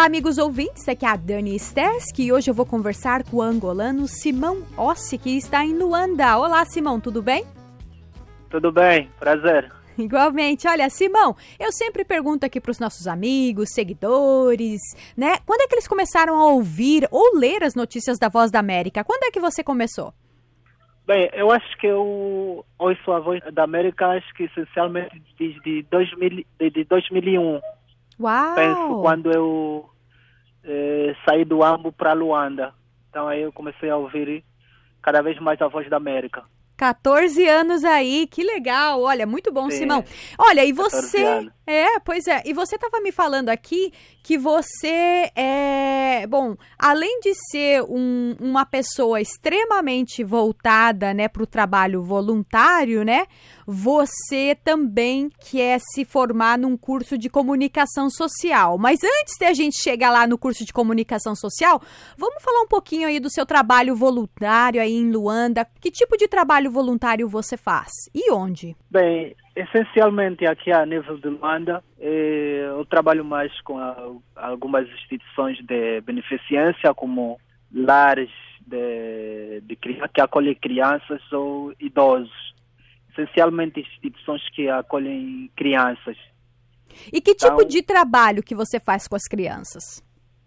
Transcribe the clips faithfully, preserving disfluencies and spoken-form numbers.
Olá, amigos ouvintes, aqui é a Dani Stesk e hoje eu vou conversar com o angolano Simão Ossi, que está em Luanda. Olá, Simão, tudo bem? Tudo bem, prazer. Igualmente. Olha, Simão, eu sempre pergunto aqui para os nossos amigos, seguidores, né? Quando é que eles começaram a ouvir ou ler as notícias da Voz da América? Quando é que você começou? Bem, eu acho que eu ouço a Voz da América, acho que essencialmente desde dois mil, de dois mil e um. Uau! Penso quando eu eh, saí do Ambo para Luanda. Então aí eu comecei a ouvir cada vez mais a Voz da América. quatorze anos aí, que legal. Olha, muito bom, Sim, Simão. Olha, e você... anos. É, pois é. E você estava me falando aqui que você é... Bom, além de ser um, uma pessoa extremamente voltada, né, para o trabalho voluntário, né? Você também quer se formar num curso de comunicação social. Mas antes de a gente chegar lá no curso de comunicação social, vamos falar um pouquinho aí do seu trabalho voluntário aí em Luanda. Que tipo de trabalho voluntário você faz? E onde? Bem, essencialmente aqui a nível de Luanda, eh, eu trabalho mais com a, algumas instituições de beneficência, como lares de, de, que acolhem crianças ou idosos. Essencialmente instituições que acolhem crianças. E que tipo então, de trabalho que você faz com as crianças?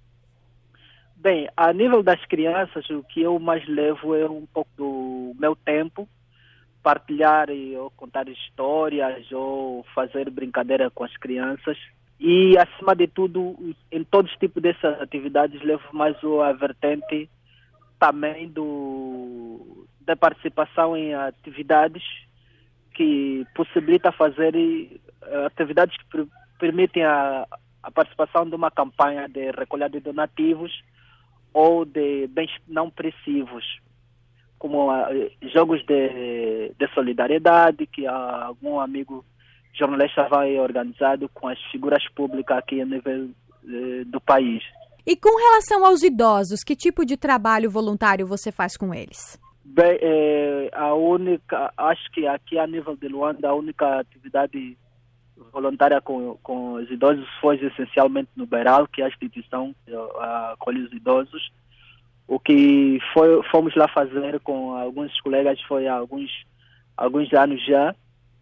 Bem, a nível das crianças, o que eu mais levo é um pouco do meu tempo, partilhar e ou contar histórias ou fazer brincadeira com as crianças. E, acima de tudo, em todos os tipos dessas atividades, levo mais a vertente também do, da participação em atividades que possibilita fazer uh, atividades que permitem a, a participação de uma campanha de recolha de donativos ou de bens não perecíveis, como uh, jogos de, de solidariedade que uh, algum amigo jornalista vai organizado com as figuras públicas aqui a nível uh, do país. E com relação aos idosos, que tipo de trabalho voluntário você faz com eles? Bem, é, a única, acho que aqui a nível de Luanda, a única atividade voluntária com, com os idosos foi essencialmente no Beiral, que é a instituição que acolhe os idosos. O que foi, fomos lá fazer com alguns colegas foi há alguns, alguns anos já,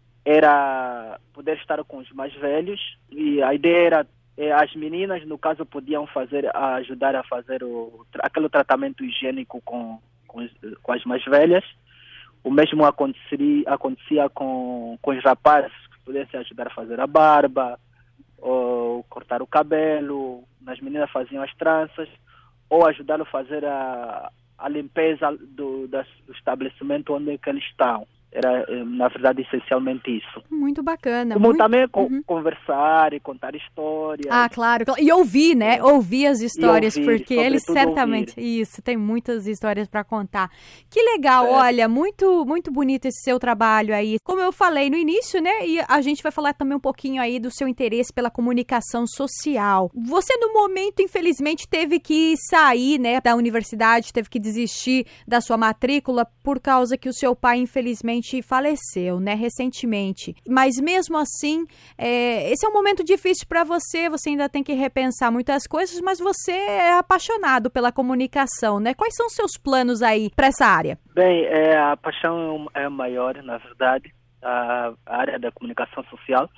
era poder estar com os mais velhos, e a ideia era, é, as meninas, no caso, podiam fazer, ajudar a fazer o, aquele tratamento higiênico com Com, com as mais velhas. O mesmo acontecia, acontecia com, com os rapazes, que pudessem ajudar a fazer a barba, ou cortar o cabelo, as meninas faziam as tranças, ou ajudar a fazer a, a limpeza do, das, do estabelecimento onde é que eles estão. Era, na verdade, essencialmente isso. Muito bacana. Como muito... também uhum. conversar e contar histórias. Ah, claro. E ouvir, né? Ouvir as histórias, ouvir, porque eles certamente... Ouvir. Isso, tem muitas histórias para contar. Que legal, é. olha, muito, muito bonito esse seu trabalho aí. Como eu falei no início, né? E a gente vai falar também um pouquinho aí do seu interesse pela comunicação social. Você, no momento, infelizmente, teve que sair, né, da universidade, teve que desistir da sua matrícula por causa que o seu pai, infelizmente, faleceu, né, recentemente. Mas mesmo assim, é, esse é um momento difícil para você, você ainda tem que repensar muitas coisas, mas você é apaixonado pela comunicação, né? Quais são os seus planos aí para essa área? Bem, é, a paixão é maior, na verdade, a, a área da comunicação social.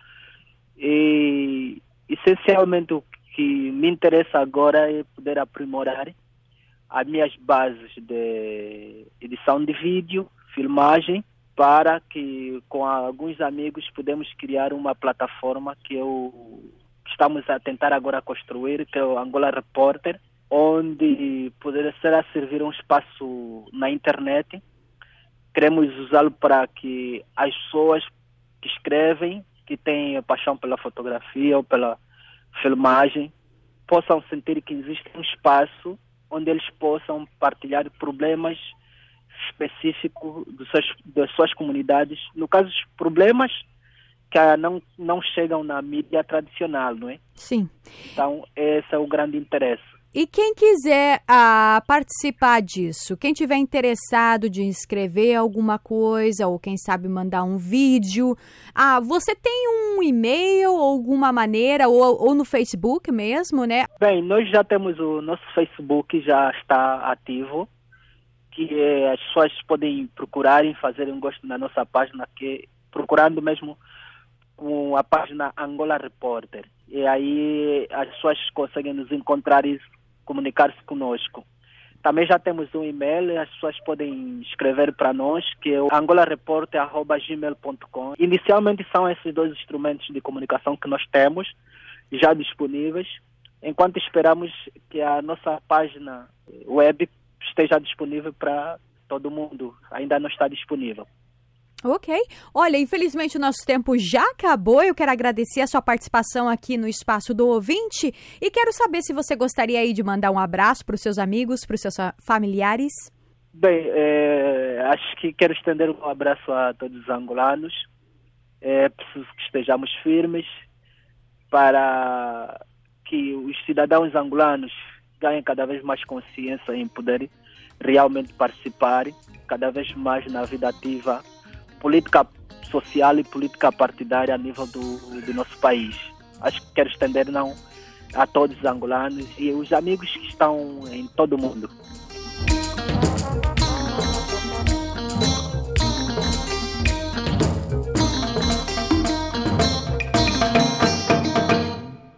E, essencialmente, o que me interessa agora é poder aprimorar as minhas bases de edição de vídeo, filmagem, para que com alguns amigos podemos criar uma plataforma que eu estamos a tentar agora construir, que é o Angola Repórter, onde poderá ser a servir um espaço na internet. Queremos usá-lo para que as pessoas que escrevem, que têm paixão pela fotografia ou pela filmagem, possam sentir que existe um espaço onde eles possam partilhar problemas específico dos seus, das suas comunidades, no caso, problemas que não, não chegam na mídia tradicional, não é? Sim. Então, esse é o grande interesse. E quem quiser ah, participar disso, quem tiver interessado de escrever alguma coisa, ou quem sabe mandar um vídeo, ah, você tem um e-mail ou alguma maneira, ou, ou no Facebook mesmo, né? Bem, nós já temos o nosso Facebook, já está ativo, que é, as pessoas podem procurar e fazerem um gosto na nossa página, que procurando mesmo com a página Angola Repórter. E aí as pessoas conseguem nos encontrar e comunicar-se conosco. Também já temos um e-mail, as pessoas podem escrever para nós, que é o angola repórter arroba gmail ponto com. Inicialmente são esses dois instrumentos de comunicação que nós temos, já disponíveis, enquanto esperamos que a nossa página web esteja disponível para todo mundo. Ainda não está disponível. Ok. Olha, infelizmente o nosso tempo já acabou. Eu quero agradecer a sua participação aqui no Espaço do Ouvinte e quero saber se você gostaria aí de mandar um abraço para os seus amigos, para os seus familiares. Bem, é, acho que quero estender um abraço a todos os angolanos. É preciso que estejamos firmes para que os cidadãos angolanos ganhem cada vez mais consciência em poder realmente participar cada vez mais na vida ativa, política social e política partidária a nível do, do nosso país. Acho que quero estender não a todos os angolanos e os amigos que estão em todo o mundo.